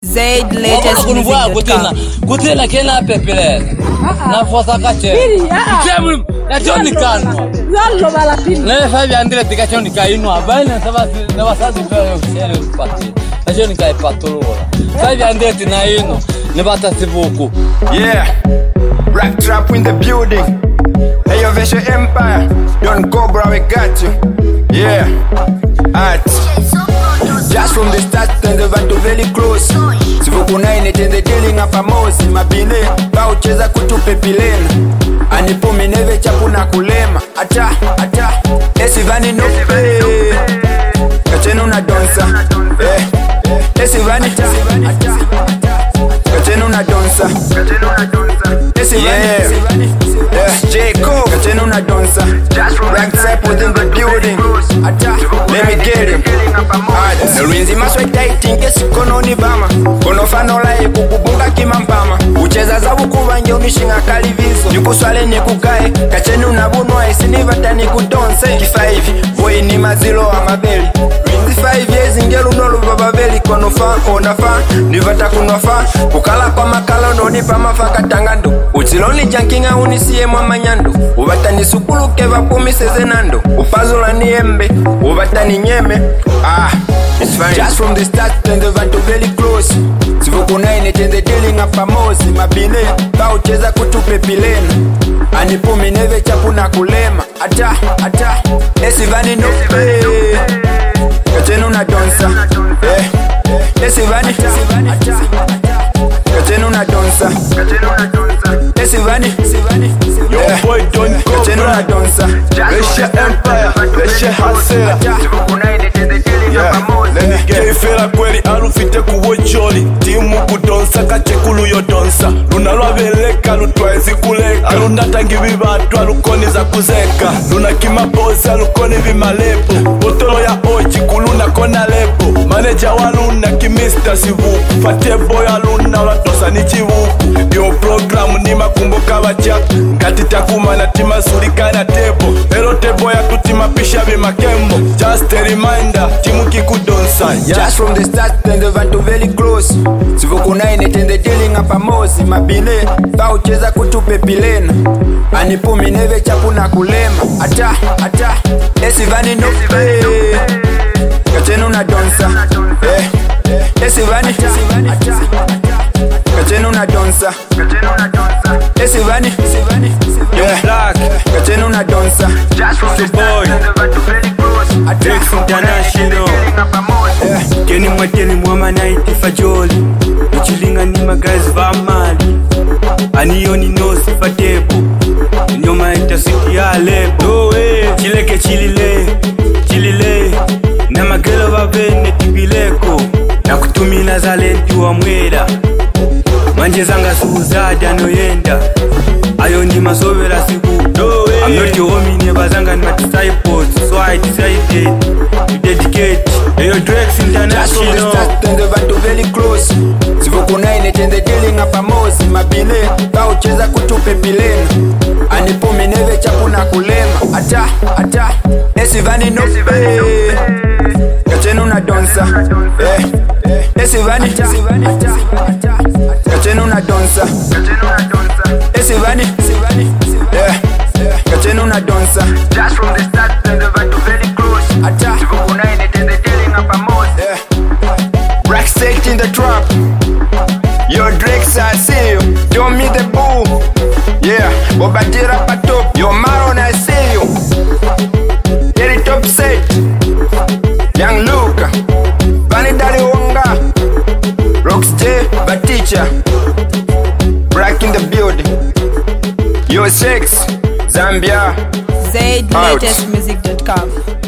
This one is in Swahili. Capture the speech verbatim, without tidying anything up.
Zaid latest music dot com. Kutela kena pepele. Na fosa kache. Kemu na Johnny Kano. Yallo bala pili. Na fabi andile tikachoni kainu abana sabasi na wasazi kwa ofisiali upati. Na Johnny kai patolola. Fabi andile tinaino ne bata sibuku. Yeah. Rap trap in the building. Hey yo Vesha Empire. Don't Cobra we got you. Yeah. Art. Just from the start and the vato very close. Sivuku nine and the dealing up a mouse. Mabile, baucheza kutupe pilena. Anipumi neve chapuna kulema. Acha, acha, esivani no pe. Kachenu na donsa. Eh, esivani cha. Kachenu na donsa. Esivani. Yeah, Jacob. Kachenu na donsa. Rank type within the building. Acha, let me get him. Narinzi masweta itinke sikono ni bama. Kono fanola ye kukubunga kimampama. Ucheza zabu kuwange unishinga kalivizo. Nikuswale nikukae, kachenu na bunwa isinivata nikutonse. Kifaivi, boy ni mazilo wa mabeli. Rinzi five years ingelu nolu bababeli. Kono fa, ona fa, nivata kunwa fa. Kukala kwa makala nonipa mafaka tangando. Uchiloni jankinga unisiye mwa nyando. Ubata ni sukulu keva pumise zenando. Upazula ni embe, ubata ni nyeme. Ah, it's fine. Just from the start and the vato very close. Sivuku nine and the dealing up a mouse. Mabile, baucheza kutupe pilena. Anipumi neve chapuna kulema. Acha, acha, esivani no pe. Kachenu na donsa. Eh, esivani. Acha, kachenu na donsa. Esivani. Yo boy don't go. Kachenu na donsa. Vesha Empire, Vesha Hasela. Keifela kweli alufite kuwojoli. Timu kudonsa kachekulu yo donsa. Luna lwabeleka lutwaezi kuleka. Alundatangi vivatu alukoni za kuzeka. Luna kimabozi alukoni vimalepo. Botolo ya oji kuluna kona lepo. Manager wa luna kimista sivuku. Fatie boy aluna ulatosa ni chivuku. Yo programu ni makumboka wacha. Ngati takuma na tima surika na tebo. Pero tebo ya tutima pisha vimakembo. Just a reminder, timu kikudonsa. Yeah. Just from the start and the vato very close. Sivuku nine and the dealing up a mouse. Mabile, baucheza kutupe pilena. Anipumi neve chapuna kulema. Acha, acha, esivani no pe. Kachenu na donsa. Eh, esivani. Acha, kachenu na donsa. Esivani. Yeah, black. Kachenu na donsa. Just from the boy. Drex International. Yeah. Keni mwateni mwama naiti fajoli. Uchilinga ni magazi va mali. Aniyoni no sifa tebo. Nyoma ita siki ya lebo. No way. Chileke chilile. Chilile. Na magelo va vene tibileko. Na kutumila zalenti wa mweda. Manje zanga suuzada no yenda. Ayo ni masobera siku. No way. I'm not your homie, never zanga ni my disciples. So I decided to dedicate. Ayo Drex International. Just from the start and the vato very close. Sivuku nine and the dealing up a mouse. Mabile, baucheza kutupe pilena. Anipumi neve chapuna kulema. Acha, acha, esivani no pe. Kachenu na donsa. Eh, esivani. Acha, kachenu na donsa. Esivani. Yeah, kachenu na donsa. Just from the start and the vato very close. Acha, Sivuku nine and the dealing up a mouse. yeah. Rack state in the trap. Yo Drex, I see you. Don't me the boo. Yeah, Bobadira patop. Yo Maron, I see you. Get it top set. Young Luke. Vanidari Wonga. Rockstay, Baticha. Brack in the building. Yo Sex, Zambia. Zaid latest music dot com.